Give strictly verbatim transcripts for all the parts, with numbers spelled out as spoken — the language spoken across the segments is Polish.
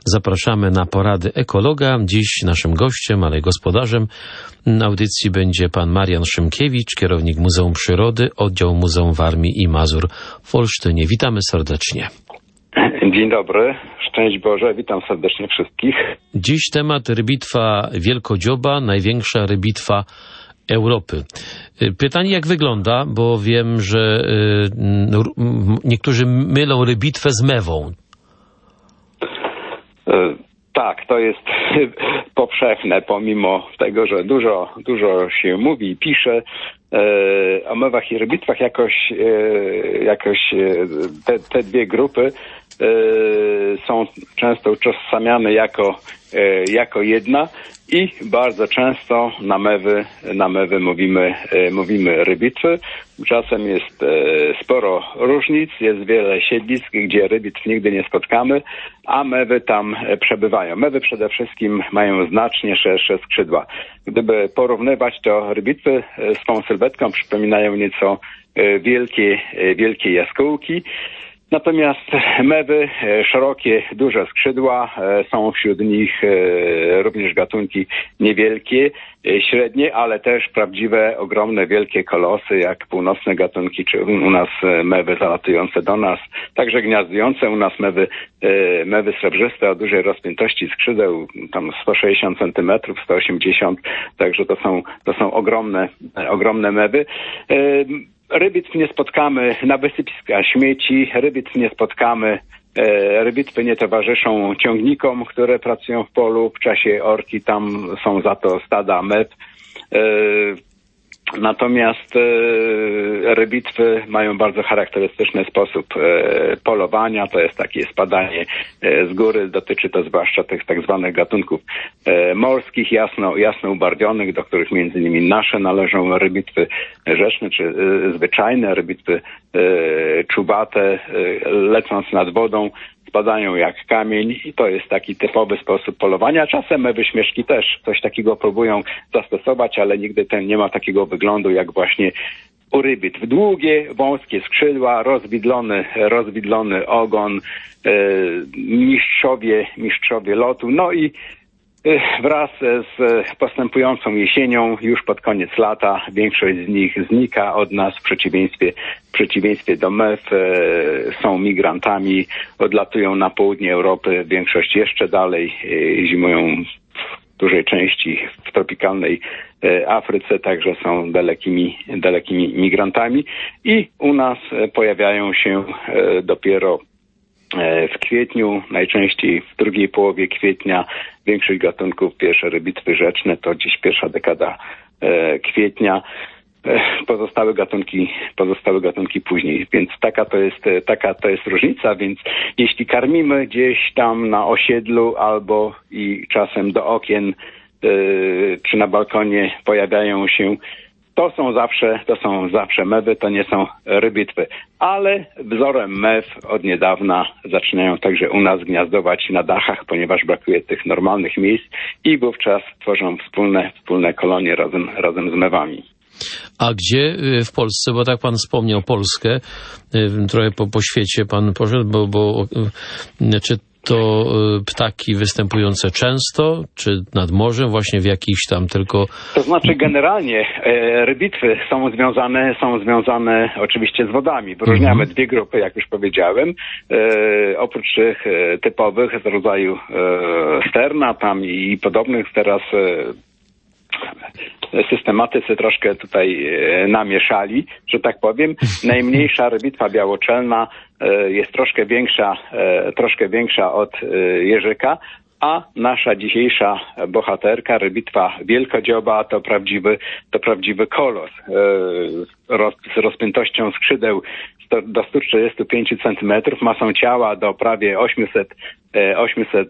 zapraszamy na porady ekologa. Dziś naszym gościem, ale i gospodarzem audycji będzie pan Marian Szymkiewicz, kierownik Muzeum Przyrody, oddział Muzeum Warmii i Mazur w Olsztynie. Witamy serdecznie. Dzień dobry, szczęść Boże, witam serdecznie wszystkich. Dziś temat rybitwa wielkodzioba, największa rybitwa Europy. Pytanie, jak wygląda, bo wiem, że niektórzy mylą rybitwę z mewą. Tak, to jest powszechne, pomimo tego, że dużo, dużo się mówi i pisze o mewach i rybitwach, jakoś, jakoś te, te dwie grupy są często utożsamiane jako, jako jedna i bardzo często na mewy, na mewy mówimy, mówimy rybitwy. Czasem jest sporo różnic, jest wiele siedlisk, gdzie rybitw nigdy nie spotkamy, a mewy tam przebywają. Mewy przede wszystkim mają znacznie szersze skrzydła. Gdyby porównywać, to rybitwy z tą sylwetką przypominają nieco wielkie, wielkie jaskółki. Natomiast mewy, szerokie, duże skrzydła, są wśród nich również gatunki niewielkie, średnie, ale też prawdziwe, ogromne, wielkie kolosy, jak północne gatunki, czy u nas mewy zalatujące do nas, także gniazdujące u nas mewy, mewy srebrzyste o dużej rozpiętości skrzydeł, tam sto sześćdziesiąt centymetrów, sto osiemdziesiąt, także to są, to są ogromne, ogromne mewy. Rybitw nie spotkamy na wysypiskach śmieci, rybitw nie spotkamy, e, rybitwy nie towarzyszą ciągnikom, które pracują w polu. W czasie orki tam są za to stada mew. E, natomiast e, rybitwy mają bardzo charakterystyczny sposób e, polowania. To jest takie spadanie e, z góry. Dotyczy to zwłaszcza tych tak zwanych gatunków e, morskich, jasno, jasno ubarwionych, do których między innymi nasze należą rybitwy rzeczne czy e, zwyczajne, rybitwy e, czubate, e, lecąc nad wodą, spadają jak kamień i to jest taki typowy sposób polowania. Czasem mewy śmieszki też coś takiego próbują zastosować, ale nigdy ten nie ma takiego wyglądu jak właśnie u rybitw. Długie, wąskie skrzydła, rozwidlony, rozwidlony ogon, e, mistrzowie, mistrzowie lotu. No i wraz z postępującą jesienią, już pod koniec lata, większość z nich znika od nas w przeciwieństwie, w przeciwieństwie do mew, e, są migrantami, odlatują na południe Europy, większość jeszcze dalej, e, zimują w dużej części w tropikalnej e, Afryce, także są dalekimi, dalekimi migrantami i u nas pojawiają się e, dopiero w kwietniu, najczęściej w drugiej połowie kwietnia. Większość gatunków, pierwsze rybitwy rzeczne to gdzieś pierwsza dekada e, kwietnia. E, pozostałe gatunki, pozostałe gatunki później. Więc taka to jest, taka to jest różnica. Więc jeśli karmimy gdzieś tam na osiedlu albo i czasem do okien e, czy na balkonie pojawiają się, To są zawsze, to są zawsze mewy, to nie są rybitwy. Ale wzorem mew od niedawna zaczynają także u nas gniazdować na dachach, ponieważ brakuje tych normalnych miejsc i wówczas tworzą wspólne, wspólne kolonie razem, razem z mewami. A gdzie w Polsce, bo tak pan wspomniał Polskę, trochę po, po świecie pan poszedł, bo, bo czy to ptaki występujące często, czy nad morzem, właśnie w jakichś tam tylko... To znaczy generalnie e, rybitwy są związane, są związane oczywiście z wodami. Wyróżniamy mhm. dwie grupy, jak już powiedziałem. E, oprócz tych e, typowych z rodzaju e, sterna tam i podobnych teraz e, systematycy troszkę tutaj e, namieszali, że tak powiem. Najmniejsza rybitwa białoczelna e, jest troszkę większa, e, troszkę większa od e, jeżyka, a nasza dzisiejsza bohaterka, rybitwa wielkodzioba, to prawdziwy, to prawdziwy kolos. E, roz, z rozpiętością skrzydeł do stu trzydziestu pięciu centymetrów, masą ciała do prawie osiemset, osiemset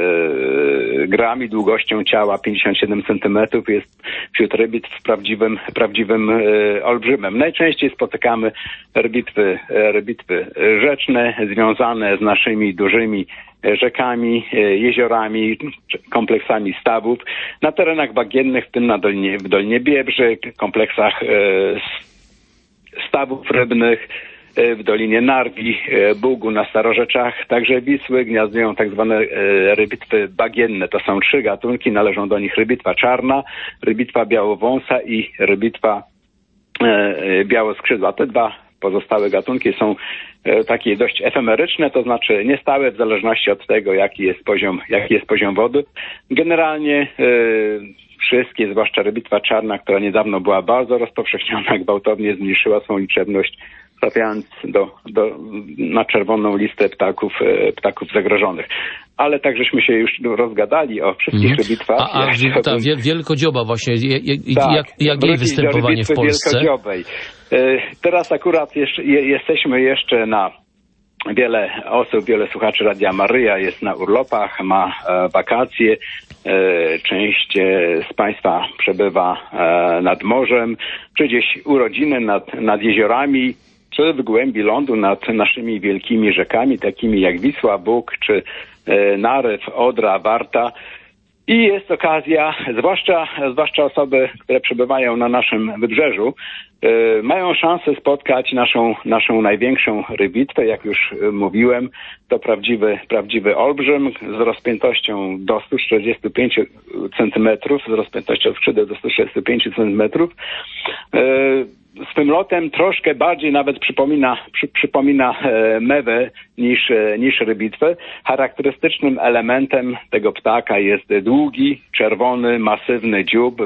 gram i długością ciała pięćdziesiąt siedem centymetrów, jest wśród rybitw prawdziwym, prawdziwym olbrzymem. Najczęściej spotykamy rybitwy, rybitwy rzeczne związane z naszymi dużymi rzekami, jeziorami, kompleksami stawów. Na terenach bagiennych, w tym na Dolinie, w Dolinie Biebrzy, kompleksach stawów rybnych, w Dolinie Narwi, Bugu, na Starorzeczach, także Wisły gniazdują tak zwane rybitwy bagienne. To są trzy gatunki, należą do nich rybitwa czarna, rybitwa białowąsa i rybitwa białoskrzydła. Te dwa pozostałe gatunki są takie dość efemeryczne, to znaczy niestałe w zależności od tego, jaki jest poziom, jaki jest poziom wody. Generalnie wszystkie, zwłaszcza rybitwa czarna, która niedawno była bardzo rozpowszechniona, gwałtownie zmniejszyła swą liczebność, trafiając do, do, na czerwoną listę ptaków, ptaków zagrożonych. Ale tak żeśmy się już rozgadali o wszystkich mm. rybitwach. A, a ja ta wielkodzioba właśnie, jak, tak, jak jej występowanie w Polsce? Wielkodziobej. Teraz akurat jeszcze, jesteśmy jeszcze na... Wiele osób, wiele słuchaczy Radia Maryja jest na urlopach, ma e, wakacje. E, część e, z Państwa przebywa e, nad morzem, czy gdzieś urodziny nad, nad jeziorami, czy w głębi lądu nad naszymi wielkimi rzekami, takimi jak Wisła, Bóg, czy e, Narew, Odra, Warta. I jest okazja, zwłaszcza, zwłaszcza osoby, które przebywają na naszym wybrzeżu, yy, mają szansę spotkać naszą, naszą największą rybitwę. Jak już mówiłem, to prawdziwy, prawdziwy olbrzym z rozpiętością do stu czterdziestu pięciu centymetrów, z rozpiętością skrzydeł do stu trzydziestu pięciu centymetrów. Yy, swym lotem troszkę bardziej nawet przypomina, przy, przypomina e, mewę niż, e, niż rybitwę. Charakterystycznym elementem tego ptaka jest długi, czerwony, masywny dziób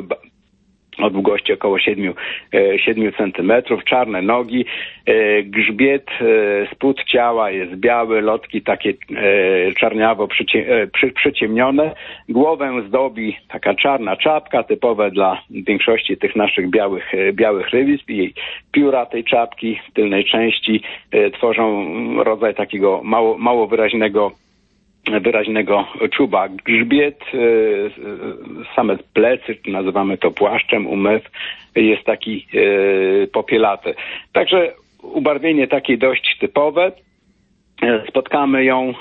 o długości około siedmiu centymetrów, czarne nogi, e, grzbiet, e, spód ciała jest biały, lotki takie e, czarniawo przycie, e, przy, przyciemnione, głowę zdobi taka czarna czapka, typowe dla większości tych naszych białych, e, białych rybitw. I pióra tej czapki w tylnej części e, tworzą rodzaj takiego mało, mało wyraźnego wyraźnego czuba. Grzbiet, same plecy, nazywamy to płaszczem, umew, jest taki popielaty. Także ubarwienie takie dość typowe. Spotkamy ją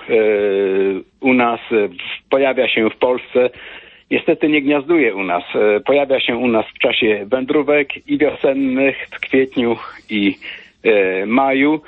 u nas, pojawia się w Polsce, niestety nie gniazduje u nas, pojawia się u nas w czasie wędrówek i wiosennych, w kwietniu i maju.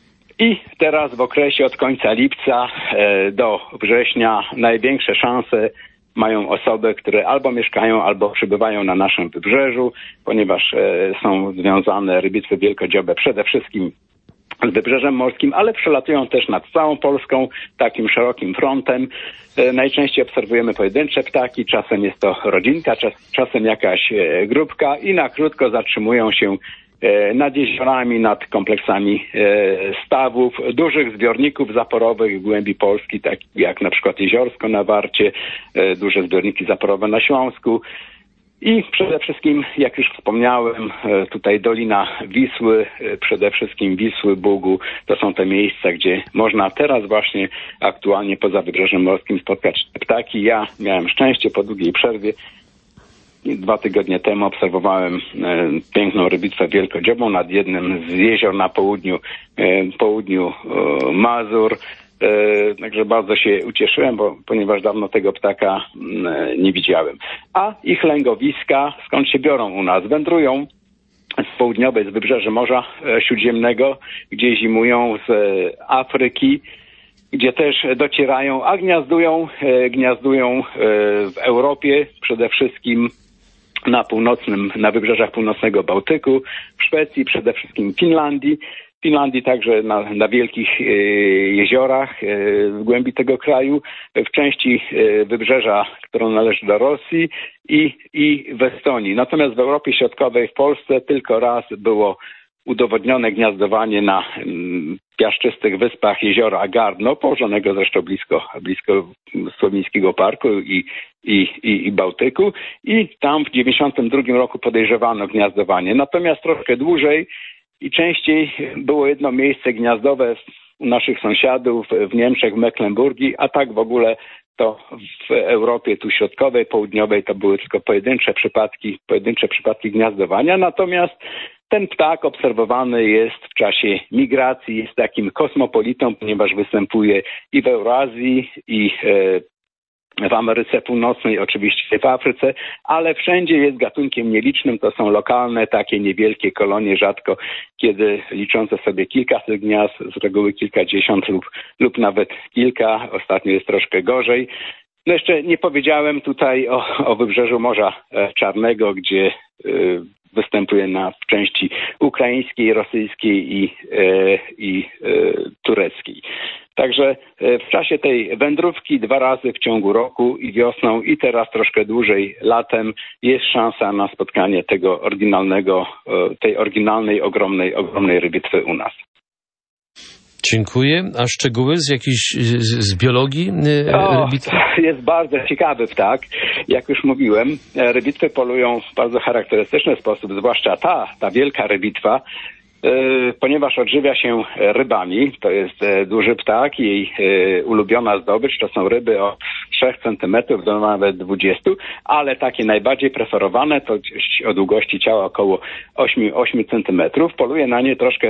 I teraz w okresie od końca lipca e, do września największe szanse mają osoby, które albo mieszkają, albo przybywają na naszym wybrzeżu, ponieważ e, są związane rybitwy wielkodziobe przede wszystkim z wybrzeżem morskim, ale przelatują też nad całą Polską takim szerokim frontem. E, najczęściej obserwujemy pojedyncze ptaki, czasem jest to rodzinka, czas, czasem jakaś e, grupka i na krótko zatrzymują się nad jeziorami, nad kompleksami stawów, dużych zbiorników zaporowych w głębi Polski, tak jak na przykład Jeziorsko na Warcie, duże zbiorniki zaporowe na Śląsku i przede wszystkim, jak już wspomniałem, tutaj Dolina Wisły, przede wszystkim Wisły, Bugu, to są te miejsca, gdzie można teraz właśnie aktualnie poza wybrzeżem morskim spotkać ptaki. Ja miałem szczęście po długiej przerwie. Dwa tygodnie temu obserwowałem e, piękną rybitwę wielkodziobą nad jednym z jezior na południu, e, południu e, Mazur. E, także bardzo się ucieszyłem, bo, ponieważ dawno tego ptaka e, nie widziałem. A ich lęgowiska, skąd się biorą u nas? Wędrują z południowej, z wybrzeży Morza Śródziemnego, gdzie zimują z e, Afryki, gdzie też docierają, a gniazdują, e, gniazdują e, w Europie, przede wszystkim na północnym, na wybrzeżach północnego Bałtyku, w Szwecji, przede wszystkim w Finlandii. W Finlandii także na, na wielkich e, jeziorach e, w głębi tego kraju, w części e, wybrzeża, która należy do Rosji i, i w Estonii. Natomiast w Europie Środkowej, w Polsce tylko raz było udowodnione gniazdowanie na mm, piaszczystych wyspach jeziora Gardno, położonego zresztą blisko, blisko Słowińskiego Parku i, i, i, i Bałtyku. I tam w dziewięćdziesiątym drugim roku podejrzewano gniazdowanie. Natomiast troszkę dłużej i częściej było jedno miejsce gniazdowe u naszych sąsiadów w Niemczech, w Mecklenburgii, a tak w ogóle to w Europie tu środkowej, południowej to były tylko pojedyncze przypadki, pojedyncze przypadki gniazdowania. Natomiast ten ptak obserwowany jest w czasie migracji, jest takim kosmopolitą, ponieważ występuje i w Eurazji, i w Ameryce Północnej, oczywiście w Afryce, ale wszędzie jest gatunkiem nielicznym. To są lokalne, takie niewielkie kolonie, rzadko kiedy liczące sobie kilkaset gniazd, z reguły kilkadziesiąt lub, lub nawet kilka. Ostatnio jest troszkę gorzej. No jeszcze nie powiedziałem tutaj o, o wybrzeżu Morza Czarnego, gdzie y, występuje na w części ukraińskiej, rosyjskiej i, y, i y, tureckiej. Także w czasie tej wędrówki dwa razy w ciągu roku, i wiosną, i teraz troszkę dłużej latem, jest szansa na spotkanie tego oryginalnego, tej oryginalnej, ogromnej, ogromnej rybitwy u nas. Dziękuję. A szczegóły z jakiejś z, z biologii rybitwy? O, jest bardzo ciekawy ptak. Jak już mówiłem, rybitwy polują w bardzo charakterystyczny sposób, zwłaszcza ta, ta wielka rybitwa, ponieważ odżywia się rybami. To jest duży ptak. Jej ulubiona zdobycz to są ryby o trzech centymetrów do nawet dwudziestu, ale takie najbardziej preferowane to o długości ciała około ośmiu centymetrów. Poluje na nie troszkę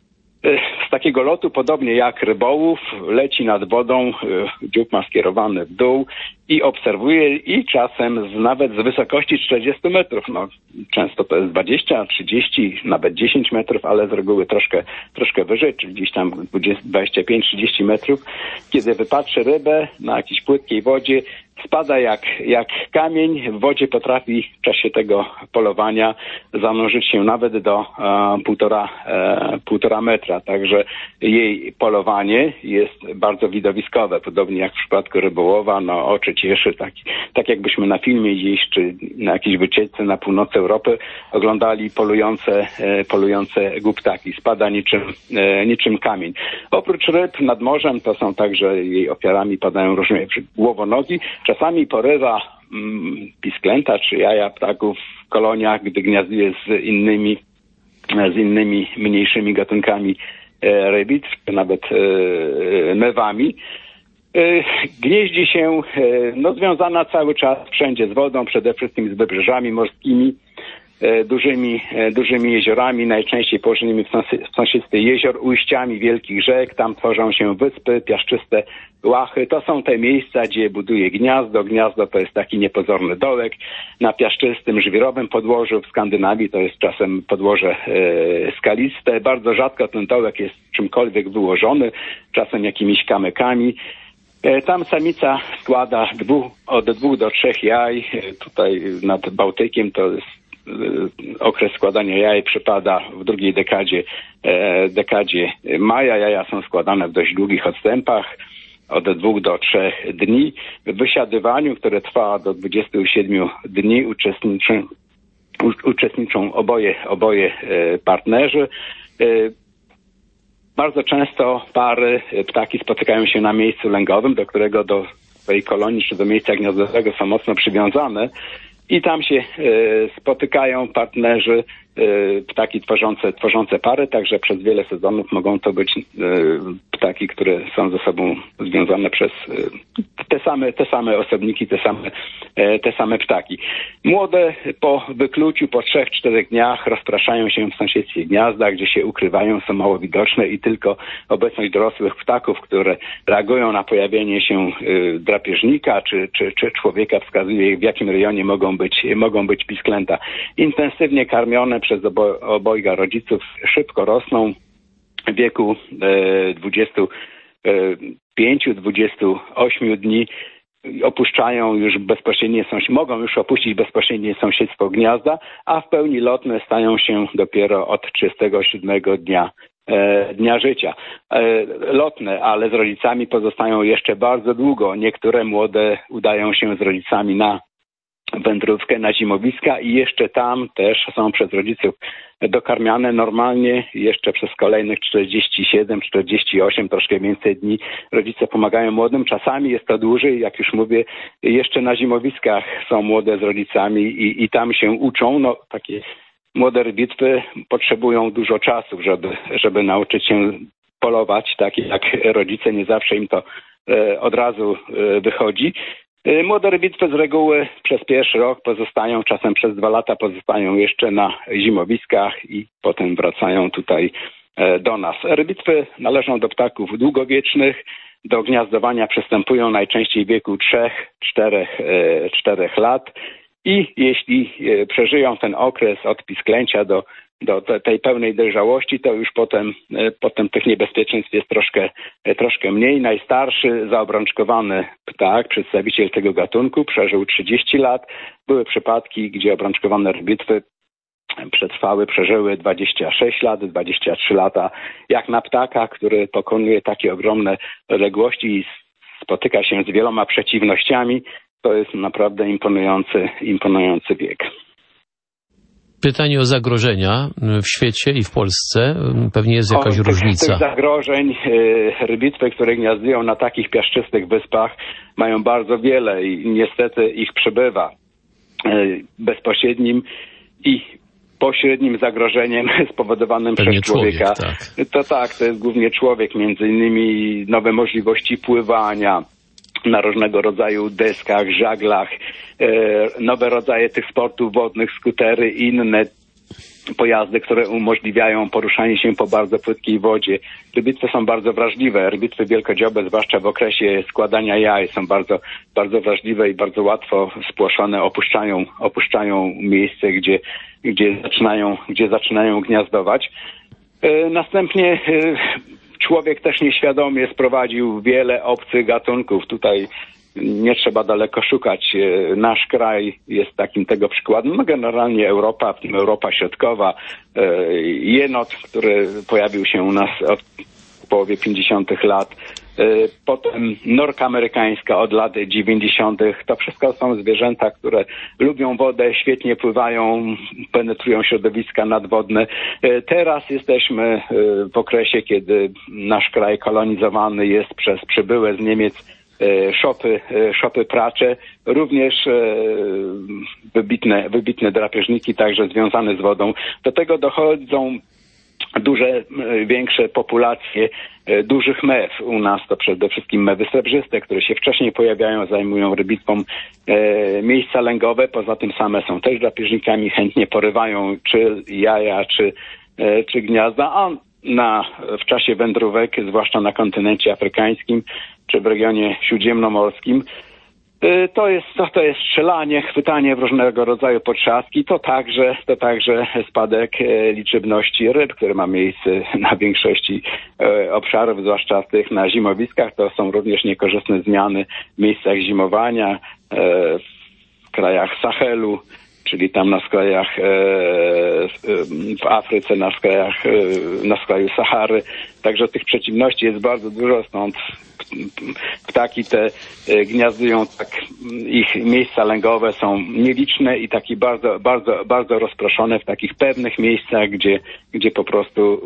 z takiego lotu, podobnie jak rybołów, leci nad wodą, dziób ma skierowany w dół i obserwuje, i czasem z, nawet z wysokości czterdziestu metrów. No, często to jest dwadzieścia, trzydzieści, nawet dziesięć metrów, ale z reguły troszkę, troszkę wyżej, czyli gdzieś tam dwadzieścia pięć trzydzieści metrów. Kiedy wypatrzy rybę na jakiejś płytkiej wodzie, spada jak, jak kamień. W wodzie potrafi w czasie tego polowania zanurzyć się nawet do e, półtora, e, półtora metra. Także jej polowanie jest bardzo widowiskowe. Podobnie jak w przypadku rybołowa, no oczy cieszy. Tak, tak jakbyśmy na filmie gdzieś, czy na jakiejś wycieczce na północ Europy oglądali polujące, e, polujące głuptaki. Spada niczym, e, niczym kamień. Oprócz ryb nad morzem to są także jej ofiarami padają różne głowonogi. Czasami porywa mm, pisklęta czy jaja ptaków w koloniach, gdy gniazduje z innymi, z innymi mniejszymi gatunkami e, rybitw, czy nawet e, mewami. E, gnieździ się, e, no, związana cały czas wszędzie z wodą, przede wszystkim z wybrzeżami morskimi, e, dużymi, e, dużymi jeziorami, najczęściej położonymi w, sąsi- w sąsiedztwie jezior, ujściami wielkich rzek. Tam tworzą się wyspy, piaszczyste łachy. To są te miejsca, gdzie buduje gniazdo. Gniazdo to jest taki niepozorny dołek na piaszczystym, żwirowym podłożu. W Skandynawii to jest czasem podłoże e, skaliste. Bardzo rzadko ten dołek jest czymkolwiek wyłożony, czasem jakimiś kamykami. E, tam samica składa dwóch, od dwóch do trzech jaj. E, tutaj nad Bałtykiem to jest okres składania jaj przypada w drugiej dekadzie, e, dekadzie maja. Jaja są składane w dość długich odstępach, od dwóch do trzech dni. W wysiadywaniu, które trwa do dwudziestu siedmiu dni, uczestniczą, u, uczestniczą oboje, oboje e, partnerzy. E, bardzo często pary ptaki spotykają się na miejscu lęgowym, do którego do swojej kolonii czy do miejsca gniazdowego są mocno przywiązane. I tam się e, spotykają partnerzy, e, ptaki tworzące, tworzące pary, także przez wiele sezonów mogą to być e, ptaki, które są ze sobą związane przez e, te same, te same osobniki, te same, e, te same ptaki. Młode po wykluciu, po trzech, czterech dniach rozpraszają się w sąsiedztwie gniazda, gdzie się ukrywają, są mało widoczne i tylko obecność dorosłych ptaków, które reagują na pojawienie się e, drapieżnika czy, czy, czy człowieka, wskazuje, w jakim rejonie mogą być, mogą być pisklęta. Intensywnie karmione przez obo, obojga rodziców szybko rosną. W wieku e, dwudziestu pięciu do dwudziestu ośmiu dni opuszczają już bezpośrednie, mogą już opuścić bezpośrednie sąsiedztwo gniazda, a w pełni lotne stają się dopiero od trzydziestego siódmego dnia e, dnia życia. E, lotne, ale z rodzicami pozostają jeszcze bardzo długo. Niektóre młode udają się z rodzicami na wędrówkę, na zimowiska i jeszcze tam też są przez rodziców dokarmiane normalnie. Jeszcze przez kolejnych czterdzieści siedem czterdzieści osiem, troszkę więcej dni rodzice pomagają młodym. Czasami jest to dłużej, jak już mówię, jeszcze na zimowiskach są młode z rodzicami i, i tam się uczą. No, takie młode rybitwy potrzebują dużo czasu, żeby, żeby nauczyć się polować, tak jak rodzice, nie zawsze im to e, od razu e, wychodzi. Młode rybitwy z reguły przez pierwszy rok pozostają, czasem przez dwa lata pozostają jeszcze na zimowiskach i potem wracają tutaj do nas. Rybitwy należą do ptaków długowiecznych. do gniazdowania przystępują najczęściej w wieku trzech, czterech, czterech lat i jeśli przeżyją ten okres od pisklęcia do, do tej pełnej dojrzałości, to już potem, potem tych niebezpieczeństw jest troszkę, troszkę mniej. Najstarszy zaobrączkowany ptak, przedstawiciel tego gatunku, przeżył trzydzieści lat. Były przypadki, gdzie obrączkowane rybitwy przetrwały, przeżyły dwadzieścia sześć lat, dwadzieścia trzy lata. Jak na ptaka, który pokonuje takie ogromne odległości i spotyka się z wieloma przeciwnościami, to jest naprawdę imponujący, imponujący bieg. Pytanie o zagrożenia w świecie i w Polsce. Pewnie jest jakaś o, różnica. Tych zagrożeń rybitwy, które gniazdują na takich piaszczystych wyspach, mają bardzo wiele i niestety ich przybywa. Bezpośrednim i pośrednim zagrożeniem spowodowanym Pewnie przez człowieka. Człowiek, tak. To tak, to jest głównie człowiek, między innymi nowe możliwości pływania na różnego rodzaju deskach, żaglach, e, nowe rodzaje tych sportów wodnych, skutery i inne pojazdy, które umożliwiają poruszanie się po bardzo płytkiej wodzie. Rybitwy są bardzo wrażliwe. Rybitwy wielkodziobe, zwłaszcza w okresie składania jaj, są bardzo, bardzo wrażliwe i bardzo łatwo spłoszone, opuszczają, opuszczają miejsce, gdzie, gdzie zaczynają, gdzie zaczynają gniazdować. E, następnie e, człowiek też nieświadomie sprowadził wiele obcych gatunków. Tutaj nie trzeba daleko szukać. Nasz kraj jest takim tego przykładem. No generalnie Europa, w tym Europa Środkowa. Jenot, który pojawił się u nas od połowie pięćdziesiątych lat. Potem norka amerykańska od lat dziewięćdziesiątych. To wszystko są zwierzęta, które lubią wodę, świetnie pływają, penetrują środowiska nadwodne. Teraz jesteśmy w okresie, kiedy nasz kraj kolonizowany jest przez przybyłe z Niemiec szopy, szopy pracze, również wybitne, wybitne drapieżniki, także związane z wodą. Do tego dochodzą duże, większe populacje dużych mew. U nas to przede wszystkim mewy srebrzyste, które się wcześniej pojawiają, zajmują rybitwą e, miejsca lęgowe. Poza tym same są też drapieżnikami, chętnie porywają czy jaja, czy, e, czy gniazda, a na, w czasie wędrówek, zwłaszcza na kontynencie afrykańskim, czy w regionie śródziemnomorskim, To jest, to, to jest strzelanie, chwytanie w różnego rodzaju potrzaski. To także, to także spadek liczebności ryb, który ma miejsce na większości obszarów, zwłaszcza tych na zimowiskach. To są również niekorzystne zmiany w miejscach zimowania w krajach Sahelu, czyli tam na skrajach w Afryce, na skrajach, na skraju Sahary. Także tych przeciwności jest bardzo dużo, stąd ptaki te gniazdują, tak, ich miejsca lęgowe są nieliczne i takie bardzo, bardzo, bardzo rozproszone w takich pewnych miejscach, gdzie, gdzie po prostu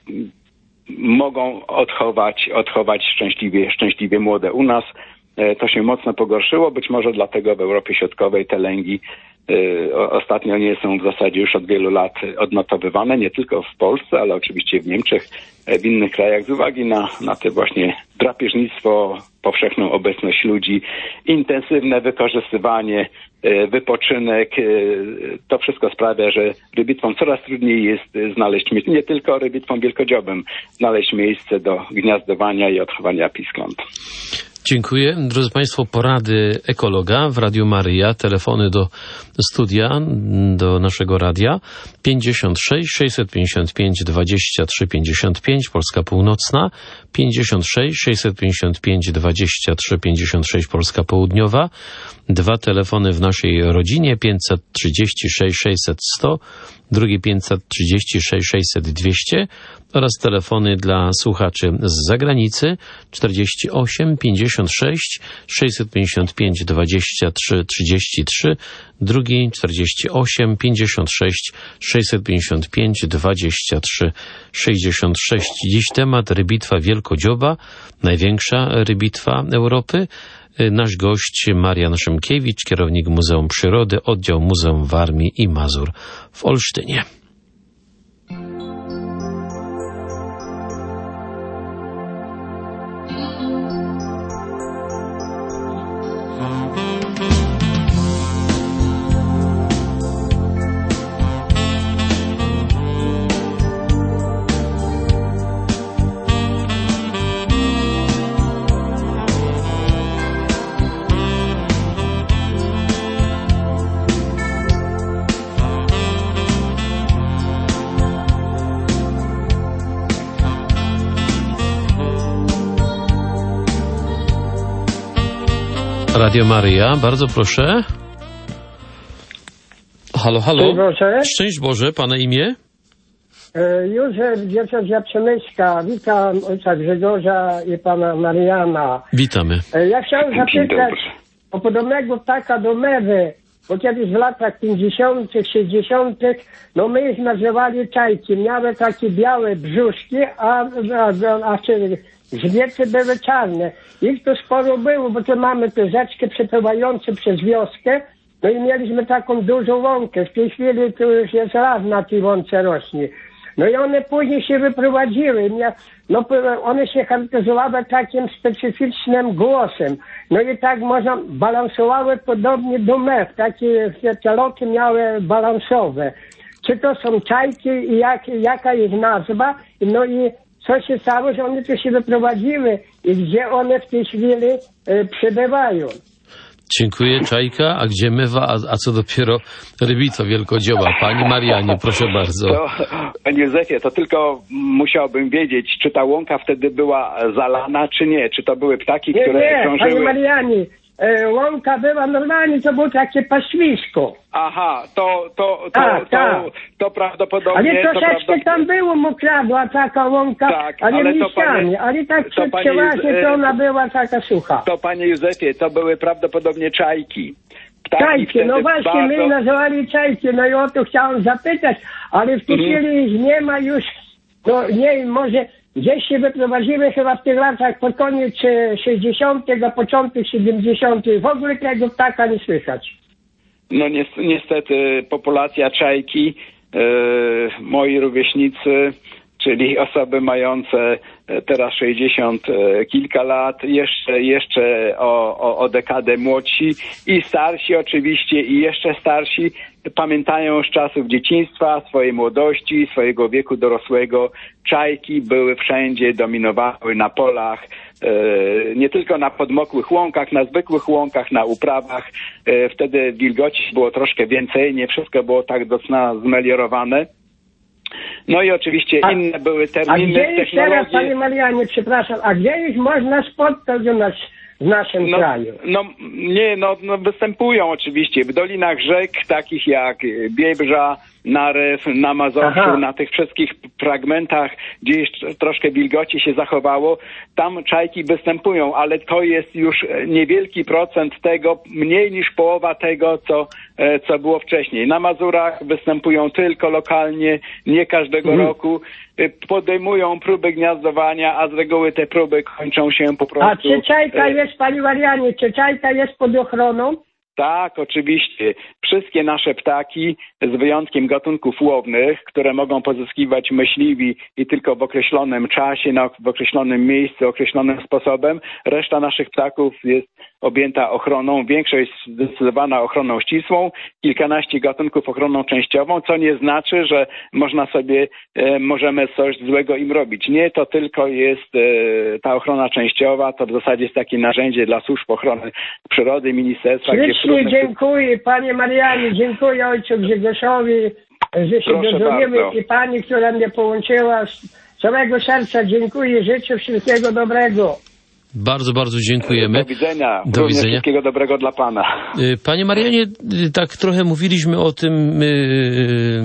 mogą odchować, odchować szczęśliwie, szczęśliwie młode. U nas to się mocno pogorszyło, być może dlatego w Europie Środkowej te lęgi ostatnio nie są w zasadzie już od wielu lat odnotowywane, nie tylko w Polsce, ale oczywiście w Niemczech, w innych krajach, z uwagi na, na te właśnie drapieżnictwo, powszechną obecność ludzi, intensywne wykorzystywanie, wypoczynek. To wszystko sprawia, że rybitwom coraz trudniej jest znaleźć, nie tylko rybitwom wielkodziobym, znaleźć miejsce do gniazdowania i odchowania piskląt. Dziękuję. Drodzy Państwo, porady ekologa w Radiu Maryja. Telefony do studia, do naszego radia pięćdziesiąt sześć sześćset pięćdziesiąt pięć dwadzieścia trzy pięćdziesiąt pięć, Polska Północna, pięćdziesiąt sześć sześćset pięćdziesiąt pięć dwadzieścia trzy pięćdziesiąt sześć, Polska Południowa. Dwa telefony w naszej rodzinie, pięćset trzydzieści sześć sześćset sto, drugi pięćset trzydzieści sześć sześćset dwieście oraz telefony dla słuchaczy z zagranicy czterdzieści osiem pięćdziesiąt sześć sześćset pięćdziesiąt pięć dwadzieścia trzy trzydzieści trzy, drugi czterdzieści osiem pięćdziesiąt sześć sześćset pięćdziesiąt pięć dwadzieścia trzy sześćdziesiąt sześć. Dziś temat rybitwa wielkodzioba, największa rybitwa Europy. Nasz gość Marian Szymkiewicz, kierownik Muzeum Przyrody, oddział Muzeum Warmii i Mazur w Olsztynie. Radio Maryja. Bardzo proszę. Halo, halo. Szczęść Boże. Szczęść Boże, pana imię? E, Józef Diecezja Przemyska. Witam ojca Grzegorza i pana Mariana. Witamy. E, ja chciałem Dzień zapytać dobry. o podobnego ptaka do mewy, bo kiedyś w latach pięćdziesiątych, sześćdziesiątych, no my ich nazywali czajki. Miały takie białe brzuszki, a, a, a, a grzbiety były czarne. Ich tu sporo było, bo tu mamy te rzeczki przepływające przez wioskę. No i mieliśmy taką dużą łąkę. W tej chwili tu już jest las na tej łące rośnie. No i one później się wyprowadziły. No one się charakteryzowały takim specyficznym głosem. No i tak można, balansowały podobnie do mew. Takie te loty miały balansowe. Czy to są czajki i jak, jaka jest nazwa? No i co się stało, że one tu się wyprowadziły i gdzie one w tej chwili e, przebywają? Dziękuję, czajka. A gdzie mewa, a, a co dopiero rybitwa wielkodzioła? Pani Marianie, proszę bardzo. To, panie Józefie, to tylko musiałbym wiedzieć, czy ta łąka wtedy była zalana, czy nie. Czy to były ptaki, Nie, które nie, krążyły... panie Marianie, e, łąka była normalnie, to było takie pastwisko. Aha, to, to, to, Tak, to, tak. to, to prawdopodobnie... Ale to troszeczkę prawdopodobnie... tam było mokradła taka łąka, Tak, ale, ale to liściami, panie- ale tak to przed panie przeważnie Józe- to ona była taka sucha. To panie Józefie, to były prawdopodobnie czajki. Ptaki Czajki, no wtedy właśnie, bardzo... my nazywali czajki, no i o to chciałem zapytać, ale w tej Mhm. chwili ich nie ma już, no nie wiem, może gdzieś się wyprowadziły chyba w tych latach pod koniec e, sześćdziesiątych, a początek siedemdziesiątych, w ogóle tego ptaka nie słychać. No nies- niestety populacja czajki, e, moi rówieśnicy, czyli osoby mające e, teraz sześćdziesiąt e, kilka lat, jeszcze, jeszcze o, o, o dekadę młodsi i starsi oczywiście i jeszcze starsi pamiętają z czasów dzieciństwa, swojej młodości, swojego wieku dorosłego. Czajki były wszędzie, dominowały na polach, e, nie tylko na podmokłych łąkach, na zwykłych łąkach, na uprawach. E, wtedy wilgoci było troszkę więcej, nie wszystko było tak do cna zmeliorowane. No i oczywiście A- inne były A terminy, gdzie już teraz, technologie. panie Marianie, przepraszam, a gdzie już można spotkać u nas w naszym No, kraju? no nie, no, no występują oczywiście w dolinach rzek, takich jak Biebrza, Narew, na Mazowszu, Aha. na tych wszystkich fragmentach, gdzie jeszcze troszkę wilgoci się zachowało, tam czajki występują, ale to jest już niewielki procent tego, mniej niż połowa tego, co, e, co było wcześniej. Na Mazurach występują tylko lokalnie, nie każdego Mhm. roku. E, Podejmują próby gniazdowania, a z reguły te próby kończą się po A prostu... czy czajka e, jest, panie Marianie, czy czajka jest pod ochroną? Tak, oczywiście. Wszystkie nasze ptaki, z wyjątkiem gatunków łownych, które mogą pozyskiwać myśliwi i tylko w określonym czasie, na, w określonym miejscu, określonym sposobem, reszta naszych ptaków jest objęta ochroną. Większość zdecydowana ochroną ścisłą, kilkanaście gatunków ochroną częściową, co nie znaczy, że można sobie, e, możemy coś złego im robić. Nie, to tylko jest e, ta ochrona częściowa, to w zasadzie jest takie narzędzie dla służb ochrony przyrody, ministerstwa, gdzie w Ślicznie trudnych dziękuję, panie Marianie, dziękuję ojcu Grzegorzowi, że się Proszę dodzwoniły bardzo. i pani, która mnie połączyła. Z całego serca dziękuję, życzę wszystkiego dobrego. Bardzo, bardzo dziękujemy. Do widzenia. Do Również widzenia. Wszystkiego dobrego dla pana. Y, Panie Marianie, y, tak trochę mówiliśmy o tym, y,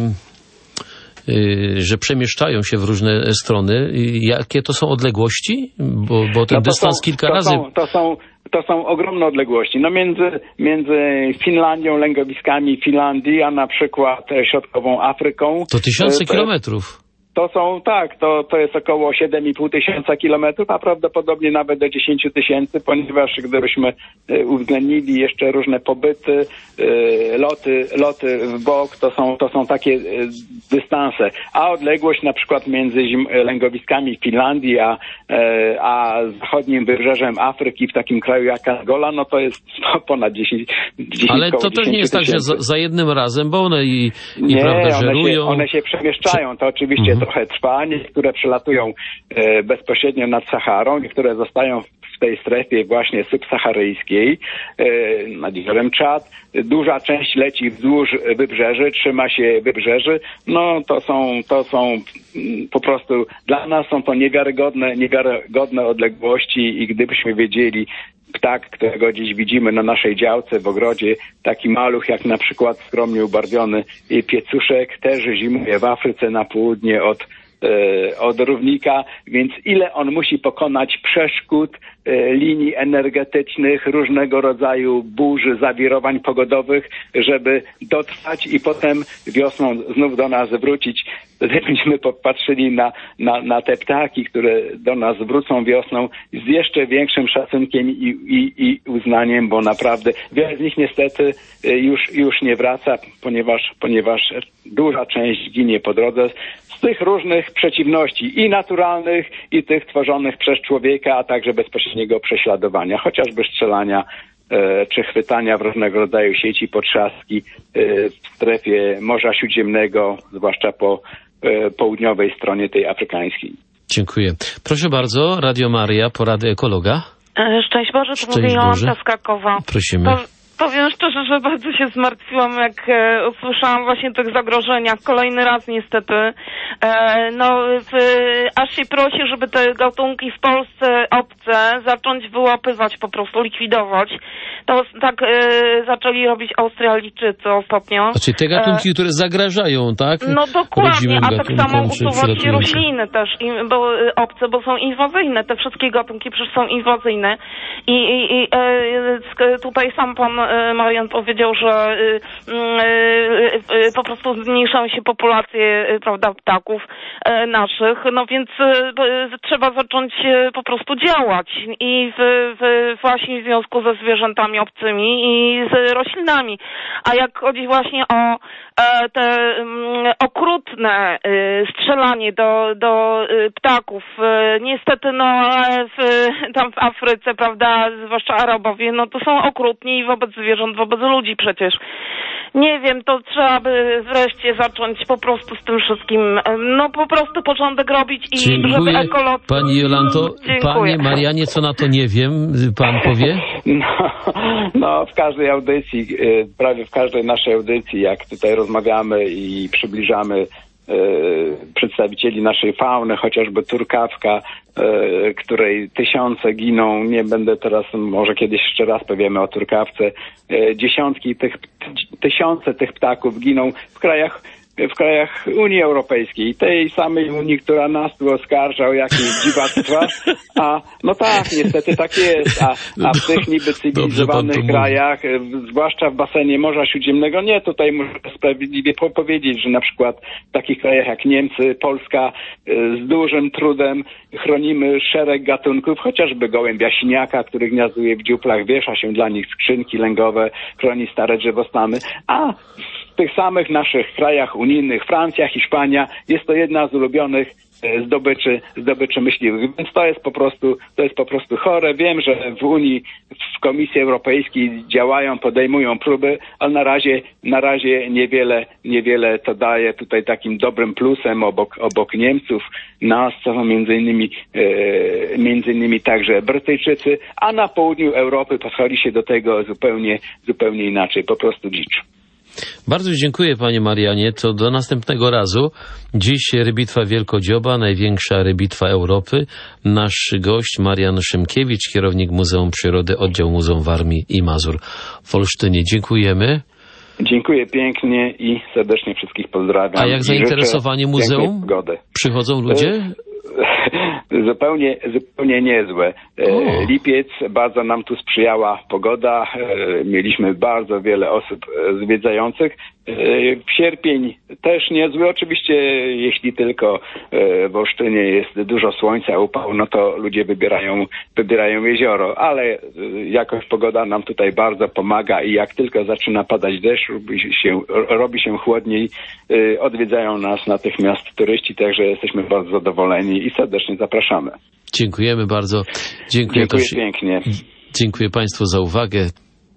y, że przemieszczają się w różne strony. Y, Jakie to są odległości? Bo, bo ten No to dystans są- kilka to razy... Są, to, są, to są ogromne odległości. No między, między Finlandią, lęgowiskami Finlandii, a na przykład e, środkową Afryką. To tysiące e, to- kilometrów. To są, tak, to, to jest około siedem i pół tysiąca kilometrów, a prawdopodobnie nawet do dziesięć tysięcy, ponieważ gdybyśmy e, uwzględnili jeszcze różne pobyty, e, loty, loty w bok, to są, to są takie e, dystanse. A odległość na przykład między zim, lęgowiskami Finlandii, a, e, a zachodnim wybrzeżem Afryki w takim kraju jak Angola, no to jest ponad dziesięć, dziesięć Ale około to też nie dziesięć jest tak, że tysięcy. za, za jednym razem, bo one i, i Nie, prawda, one się, żerują. one się przemieszczają. To oczywiście Mhm. trochę trwa. Niektóre przelatują e, bezpośrednio nad Saharą, niektóre zostają w tej strefie właśnie subsaharyjskiej, e, nad jeziorem Czad. Duża część leci wzdłuż wybrzeży, trzyma się wybrzeży. No to są, to są mm, po prostu, dla nas są to niewiarygodne, niewiarygodne odległości i gdybyśmy wiedzieli, ptak, którego gdzieś widzimy na naszej działce w ogrodzie, taki maluch jak na przykład skromnie ubarwiony piecuszek, też zimuje w Afryce na południe od od równika, więc ile on musi pokonać przeszkód, linii energetycznych, różnego rodzaju burzy, zawirowań pogodowych, żeby dotrwać i potem wiosną znów do nas wrócić. Wtedy będziemy popatrzyli na, na, na te ptaki, które do nas wrócą wiosną z jeszcze większym szacunkiem i, i, i uznaniem, bo naprawdę wiele z nich niestety już, już nie wraca, ponieważ, ponieważ duża część ginie po drodze z tych różnych przeciwności i naturalnych, i tych tworzonych przez człowieka, a także bezpośredniego prześladowania, chociażby strzelania e, czy chwytania w różnego rodzaju sieci potrzaski e, w strefie Morza Śródziemnego, zwłaszcza po e, południowej stronie tej afrykańskiej. Dziękuję. Proszę bardzo, Radio Maria, porady ekologa. Szczęść Boże, to Szczęść mówi Joanka Boże. z Krakowa. Prosimy. Po, powiem szczerze, że bardzo się zmartwiłam, jak e, usłyszałam właśnie o tych zagrożeniach. Kolejny raz niestety. E, no, w, aż się prosi, żeby te gatunki w Polsce obce zacząć wyłapywać, po prostu likwidować. To tak e, zaczęli robić Australijczycy ostatnio. Znaczy te gatunki, e, które zagrażają, tak? No dokładnie, a tak samo usuwać czy rośliny też, bo, e, obce, bo są inwazyjne. Te wszystkie gatunki przecież są inwazyjne. I, i, i e, tutaj sam pan e, Marian powiedział, że e, e, po prostu zmniejszają się populacje, e, prawda, ptaków e, naszych. No więc e, trzeba zacząć e, po prostu działać. I w, w, właśnie w związku ze zwierzętami obcymi i z roślinami. A jak chodzi właśnie o e, te m, okrutne e, strzelanie do, do e, ptaków, e, niestety no w, tam w Afryce, prawda, zwłaszcza Arabowie, no to są okrutni i wobec zwierząt, wobec ludzi przecież. Nie wiem, to trzeba by wreszcie zacząć po prostu z tym wszystkim, no po prostu porządek robić i Dziękuję, żeby ekolodzy... Pani Jolanto. Panie Marianie, co na to nie wiem, pan powie? No, no, w każdej audycji, prawie w każdej naszej audycji, jak tutaj rozmawiamy i przybliżamy przedstawicieli naszej fauny, chociażby turkawka, której tysiące giną, nie będę teraz, może kiedyś jeszcze raz powiemy o turkawce, dziesiątki tych, tysiące tych ptaków giną w krajach w krajach Unii Europejskiej, tej samej Unii, która nas tu oskarża o jakieś dziwactwa, a no tak, niestety tak jest, a, a w tych niby cywilizowanych krajach, zwłaszcza w basenie Morza Śródziemnego, nie, tutaj muszę sprawiedliwie powiedzieć, że na przykład w takich krajach jak Niemcy, Polska z dużym trudem chronimy szereg gatunków, chociażby gołębia siniaka, który gniazduje w dziuplach, wiesza się dla nich skrzynki lęgowe, chroni stare drzewostany, a w tych samych naszych krajach unijnych, Francja, Hiszpania, jest to jedna z ulubionych zdobyczy, zdobyczy myśliwych. Więc to jest po prostu, to jest po prostu chore. Wiem, że w Unii, w Komisji Europejskiej działają, podejmują próby, ale na razie, na razie niewiele, niewiele to daje tutaj takim dobrym plusem obok, obok Niemców. Nas są między innymi, e, między innymi także Brytyjczycy, a na południu Europy podchodzi się do tego zupełnie, zupełnie inaczej, po prostu dzicz. Bardzo dziękuję, panie Marianie. To do następnego razu. Dziś rybitwa Wielkodzioba, największa rybitwa Europy. Nasz gość Marian Szymkiewicz, kierownik Muzeum Przyrody, Oddział Muzeum Warmii i Mazur w Olsztynie. Dziękujemy. Dziękuję pięknie i serdecznie wszystkich pozdrawiam. A jak zainteresowanie muzeum? Przychodzą ludzie? Zupełnie, zupełnie niezłe. O. Lipiec, bardzo nam tu sprzyjała pogoda. Mieliśmy bardzo wiele osób zwiedzających. W sierpień też niezły. Oczywiście, jeśli tylko w Olsztynie jest dużo słońca, upał, no to ludzie wybierają, wybierają jezioro. Ale jakoś pogoda nam tutaj bardzo pomaga i jak tylko zaczyna padać deszcz, robi się, robi się chłodniej, odwiedzają nas natychmiast turyści, także jesteśmy bardzo zadowoleni i serdecznie zapraszamy. Dziękujemy bardzo. Dziękuję, Dziękuję też, pięknie. Dziękuję Państwu za uwagę.